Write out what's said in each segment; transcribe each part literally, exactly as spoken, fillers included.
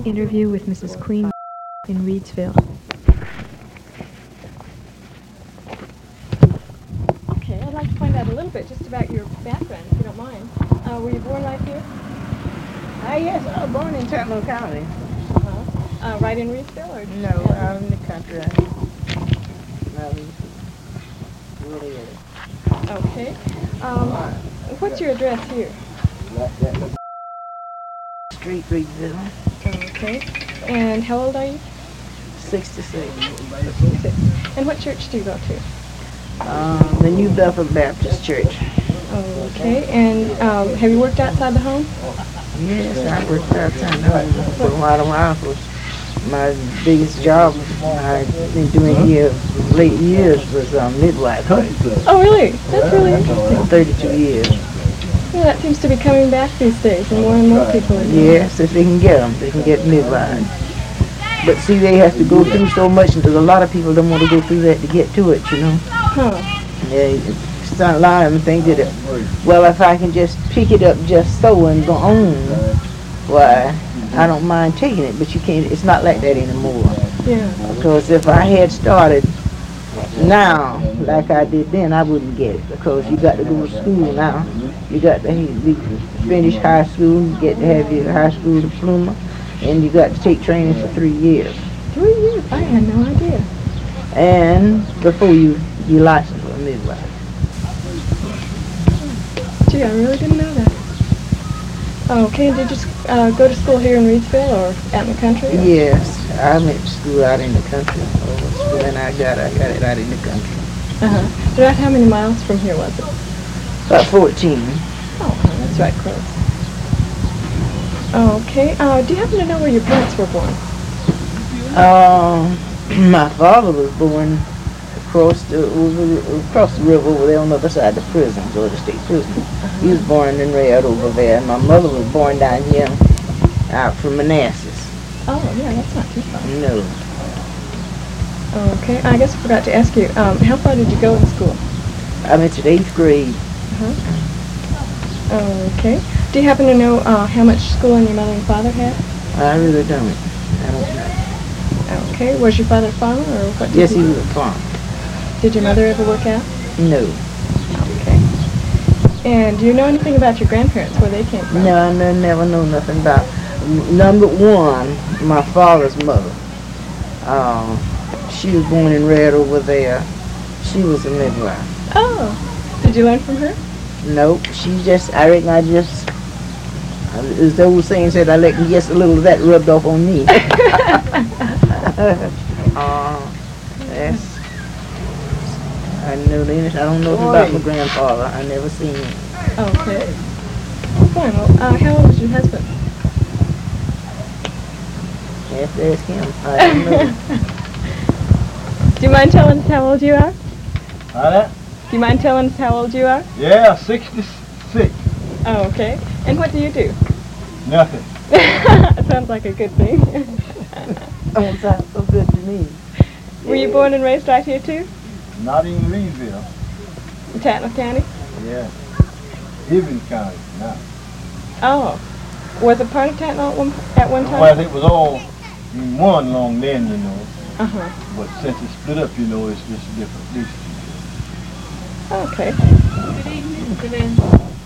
Interview with Missus Queen in Reedsville. Okay, I'd like to find out a little bit just about your background, if you don't mind. Uh, were you born right here? Uh, yes, I was born in Tatlow County. Uh-huh. Uh, right in Reedsville? Or no, out in the country. Um, really is. Okay. Um, what's your address here? Street, Reedsville. Okay. And how old are you? sixty-six. And what church do you go to? Um, the New Bethel Baptist Church. Okay. And um, have you worked outside the home? Yes, I worked outside the home for a while. while. Was my biggest job I've been doing here late years was um, midwife. Oh, really? That's really interesting. thirty-two years. Yeah, that seems to be coming back these days, and more and more people are doing it. Yes, if they can get them, they can get midwives. But see, they have to go through so much, and a lot of people don't want to go through that to get to it, you know. Huh. Yeah, it's not a lot of them think that, it, well, if I can just pick it up just so and go on, why, I don't mind taking it, but you can't, it's not like that anymore. Yeah. Because if I had started now, like I did then, I wouldn't get it, because you got to go to school now. You got to be- finish high school, you get to have your high school diploma, and you got to take training for three years. Three years? I had no idea. And before you, you license for a midwife. Gee, I really didn't know that. Okay, and did you uh, go to school here in Reedsville or out in the country? Or? Yes, I went to school out in the country. Oh, when I got, I got it out in the country. Uh-huh. So about how many miles from here was it? About fourteen. Oh, that's right close. Okay, uh, do you happen to know where your parents were born? Um, my father was born across the over, across the river over there on the other side of the prison, Georgia State Prison. Uh-huh. He was born in Red over there, and my mother was born down here, out from Manassas. Oh, yeah, that's not too far. No. Okay, I guess I forgot to ask you, um, how far did you go in school? I went to the eighth grade. Uh-huh. Okay. Do you happen to know uh, how much schooling your mother and father had? I really don't. I don't know. Okay. Was your father a farmer or what? Did Yes, he he was a farmer. Did your mother ever work out? No. Okay. And do you know anything about your grandparents, where they came from? No, I ne- never know nothing about. M- Number one, my father's mother. Um, she was born and reared over there. She was a midwife. Oh. Did you learn from her? Nope, she just, I reckon I just, as the old saying said, I let just a little of that rubbed off on me. uh, yes. I know the I don't know nothing about my grandfather. I never seen him. Okay. Fine. Well, uh, how old is your husband? You have to ask him. I don't know. Do you mind telling us how old you are? How that? Do you mind telling us how old you are? Yeah, sixty-six. Oh, okay. And what do you do? Nothing. That sounds like a good thing. Oh, it sounds so good to me. Were you born and raised right here too? Not in Reedsville. In Tatnall County? Yeah. Hibbing County, now. Oh. Was it part of Tatnall at one, at one time? Well, it was all in one long then, you know. Uh-huh. But since it's split up, you know, it's just different districts. Okay. Good evening. Good evening.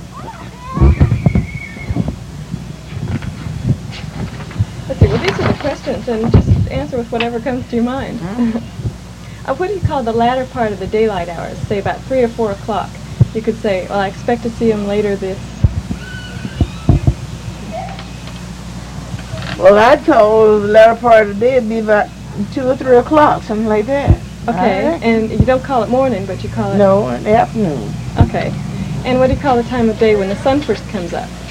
Let's see, well, these are the questions, and just answer with whatever comes to your mind. uh, what do you call the latter part of the daylight hours? Say about three or four o'clock. You could say, well, I expect to see him later this. Well, I'd call the latter part of the day, it'd be about two or three o'clock, something like that. Okay, and you don't call it morning, but you call it... No, in the afternoon. Okay. And what do you call the time of day when the sun first comes up?